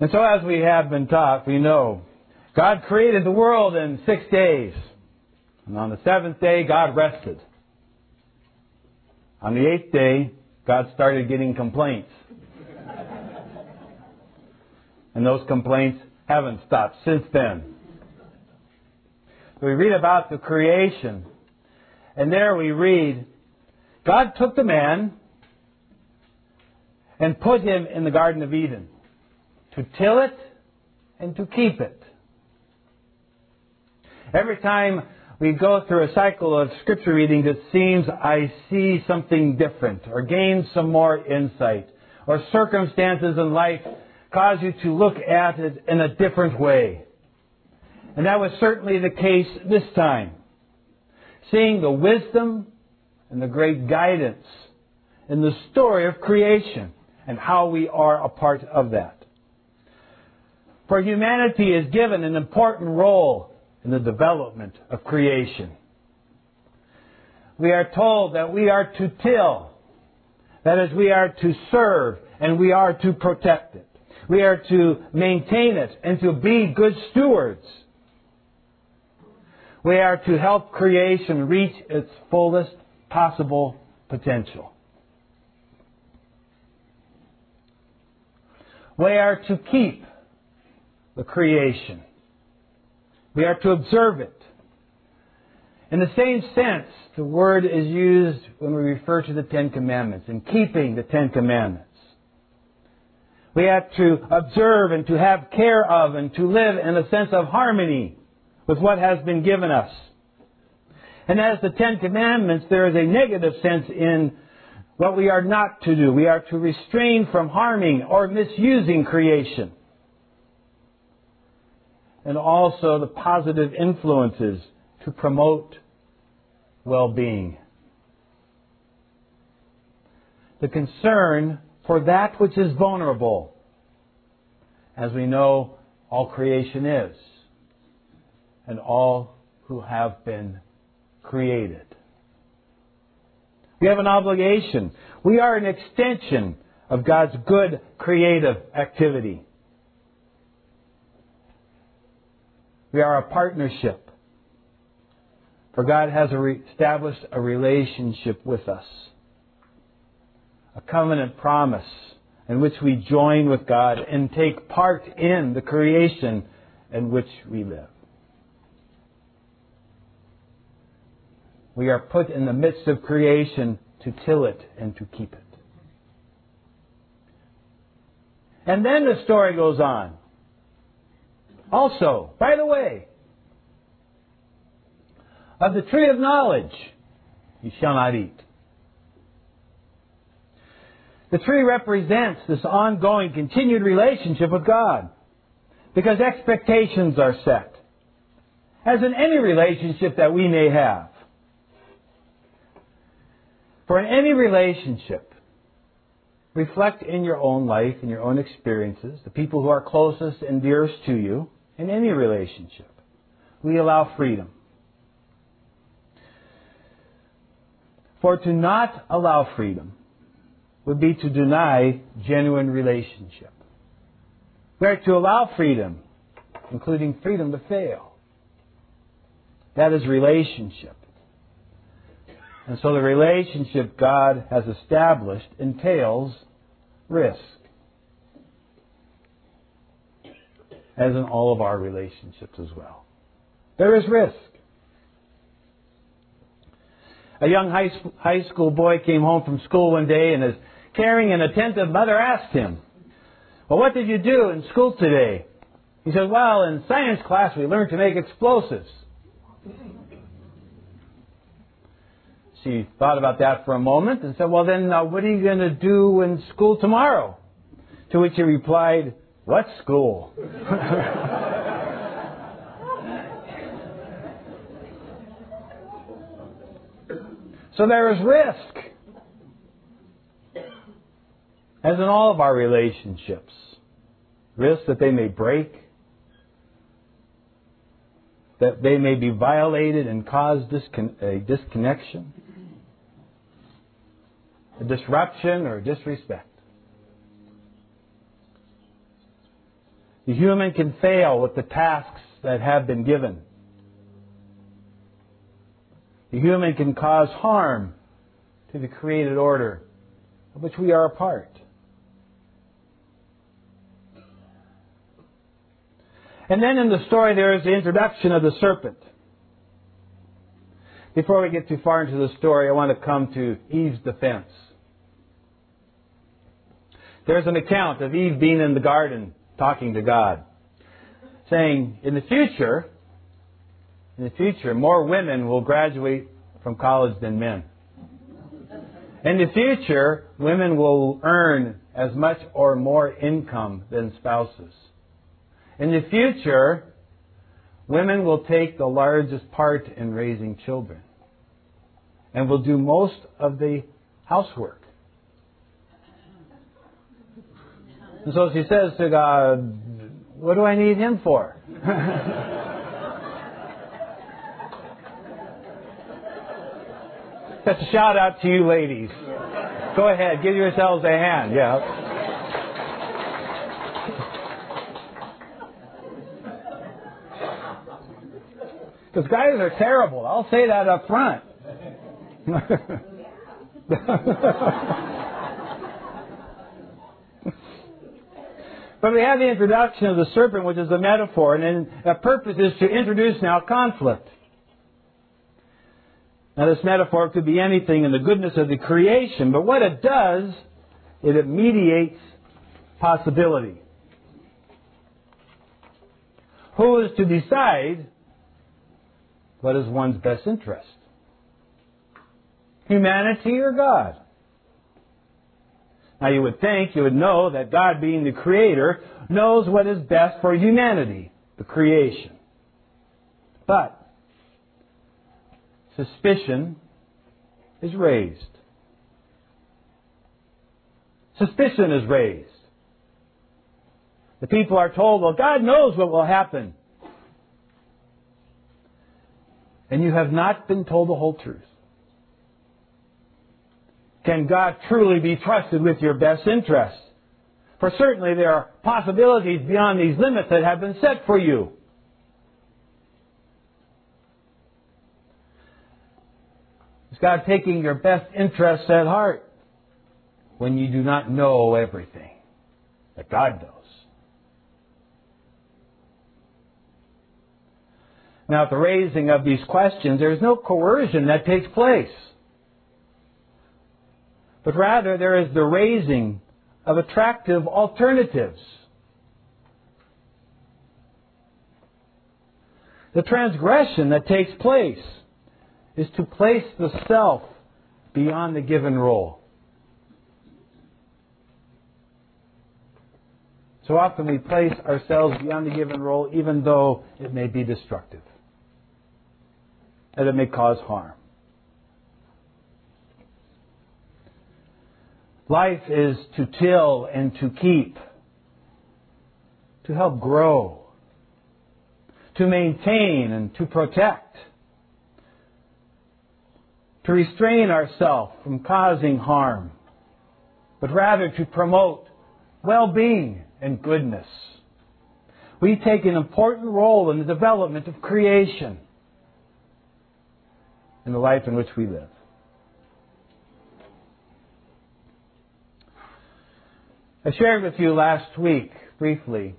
And so as we have been taught, we know God created the world in 6 days. And on the 7th day, God rested. On the 8th day, God started getting complaints. And those complaints haven't stopped since then. We read about the creation. And there we read, God took the man and put him in the Garden of Eden to till it and to keep it. Every time we go through a cycle of Scripture reading, it seems I see something different or gain some more insight, or circumstances in life cause you to look at it in a different way. And that was certainly the case this time. Seeing the wisdom and the great guidance in the story of creation and how we are a part of that. For humanity is given an important role in the development of creation. We are told that we are to till, that is, we are to serve and we are to protect it. We are to maintain it and to be good stewards. We are to help creation reach its fullest possible potential. We are to keep the creation. We are to observe it. In the same sense, the word is used when we refer to the Ten Commandments, in keeping the Ten Commandments. We have to observe and to have care of and to live in a sense of harmony with what has been given us. And as the Ten Commandments, there is a negative sense in what we are not to do. We are to restrain from harming or misusing creation. And also the positive influences to promote well-being. The concern for that which is vulnerable, as we know all creation is, and all who have been created. We have an obligation. We are an extension of God's good creative activity. We are a partnership. For God has established a relationship with us. A covenant promise in which we join with God and take part in the creation in which we live. We are put in the midst of creation to till it and to keep it. And then the story goes on. Also, by the way, of the tree of knowledge you shall not eat. The tree represents this ongoing, continued relationship with God, because expectations are set, as in any relationship that we may have. For in any relationship, reflect in your own life, in your own experiences, the people who are closest and dearest to you, in any relationship, we allow freedom. For to not allow freedom would be to deny genuine relationship. We are to allow freedom, including freedom to fail. That is relationship. And so the relationship God has established entails risk, as in all of our relationships as well. There is risk. A young high school boy came home from school one day, and his caring and attentive mother asked him, "Well, what did you do in school today?" He said, "Well, in science class we learned to make explosives." She thought about that for a moment and said, "Well, then what are you going to do in school tomorrow?" To which he replied, "What school?" So there is risk, as in all of our relationships. Risk that they may break, that they may be violated and cause a disconnection, a disruption or disrespect. The human can fail with the tasks that have been given. The human can cause harm to the created order of which we are a part. And then in the story there is the introduction of the serpent. Before we get too far into the story, I want to come to Eve's defense. There's an account of Eve being in the garden talking to God, saying, in the future, more women will graduate from college than men. In the future, women will earn as much or more income than spouses. In the future, women will take the largest part in raising children and will do most of the housework. And so she says to God, what do I need him for? That's a shout out to you ladies. Go ahead, give yourselves a hand. Yeah. Because guys are terrible. I'll say that up front. But we have the introduction of the serpent, which is a metaphor, and then the purpose is to introduce now conflict. Now this metaphor could be anything in the goodness of the creation, but what it does is it mediates possibility. Who is to decide what is one's best interest? Humanity or God? Now you would think, you would know that God, being the Creator, knows what is best for humanity, the creation. But suspicion is raised. Suspicion is raised. The people are told, well, God knows what will happen. And you have not been told the whole truth. Can God truly be trusted with your best interests? For certainly there are possibilities beyond these limits that have been set for you. Is God taking your best interests at heart when you do not know everything that God knows? Now, at the raising of these questions, there is no coercion that takes place. But rather, there is the raising of attractive alternatives. The transgression that takes place is to place the self beyond the given role. So often we place ourselves beyond the given role, even though it may be destructive, and it may cause harm. Life is to till and to keep, to help grow, to maintain and to protect, to restrain ourselves from causing harm, but rather to promote well-being and goodness. We take an important role in the development of creation in the life in which we live. I shared with you last week, briefly,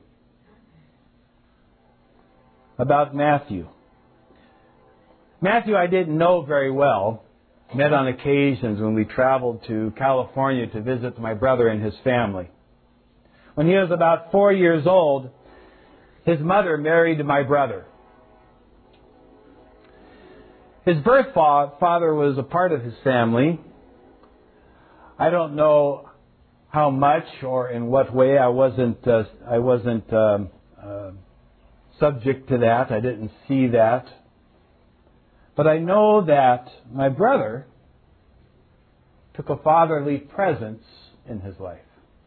about Matthew. Matthew I didn't know very well. Met on occasions when we traveled to California to visit my brother and his family. When he was about 4 years old, his mother married my brother. His birth father was a part of his family. I don't know how much or in what way. I wasn't subject to that. I didn't see that. But I know that my brother took a fatherly presence in his life.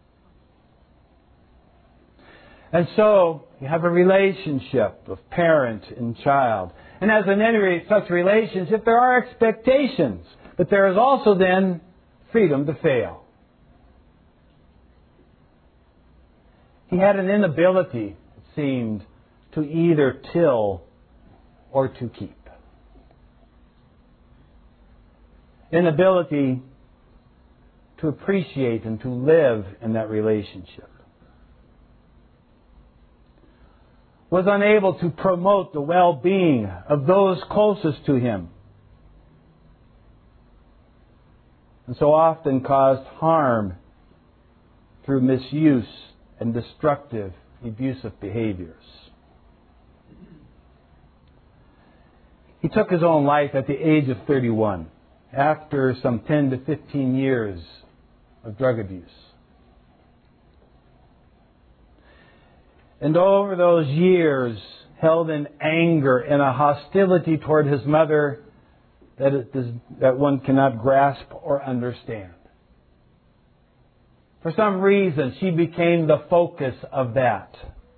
And so you have a relationship of parent and child. And as in any such relationship, there are expectations. But there is also then freedom to fail. He had an inability seemed to either till or to keep. Inability to appreciate and to live in that relationship. Was unable to promote the well-being of those closest to him. And so often caused harm through misuse and destructive, abusive behaviors. He took his own life at the age of 31, after some 10 to 15 years of drug abuse. And over those years, held in anger and a hostility toward his mother that one cannot grasp or understand. For some reason, she became the focus of that.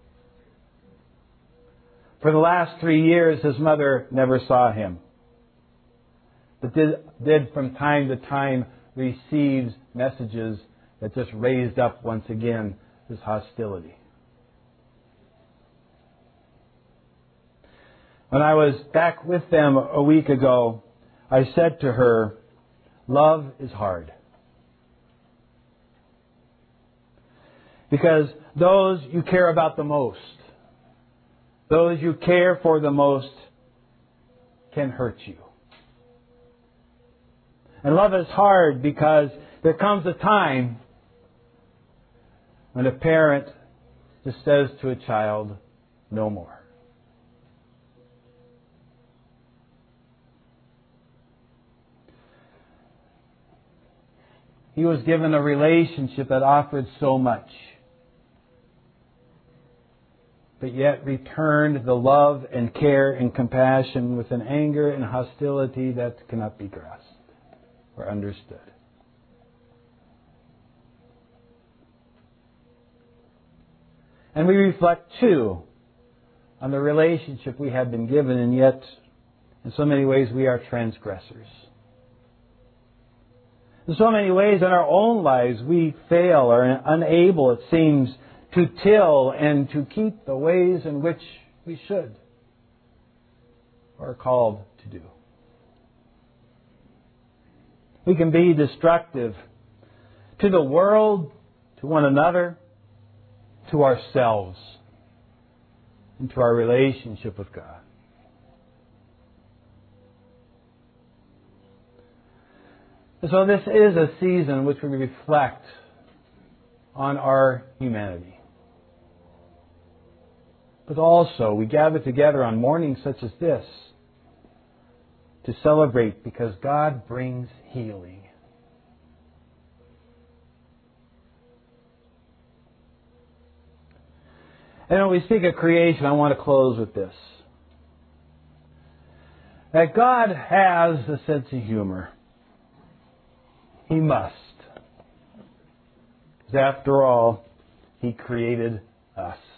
For the last 3 years, his mother never saw him, but did from time to time receive messages that just raised up once again this hostility. When I was back with them a week ago, I said to her, love is hard. Because those you care about the most, those you care for the most, can hurt you. And love is hard because there comes a time when a parent just says to a child, no more. He was given a relationship that offered so much, but yet returned the love and care and compassion with an anger and hostility that cannot be grasped or understood. And we reflect, too, on the relationship we have been given, and yet, in so many ways, we are transgressors. In so many ways in our own lives, we fail or are unable, it seems, to till and to keep the ways in which we should or are called to do. We can be destructive to the world, to one another, to ourselves, and to our relationship with God. So this is a season in which we reflect on our humanity. But also, we gather together on mornings such as this to celebrate because God brings healing. And when we speak of creation, I want to close with this. That God has a sense of humor. He must. Because after all, He created us.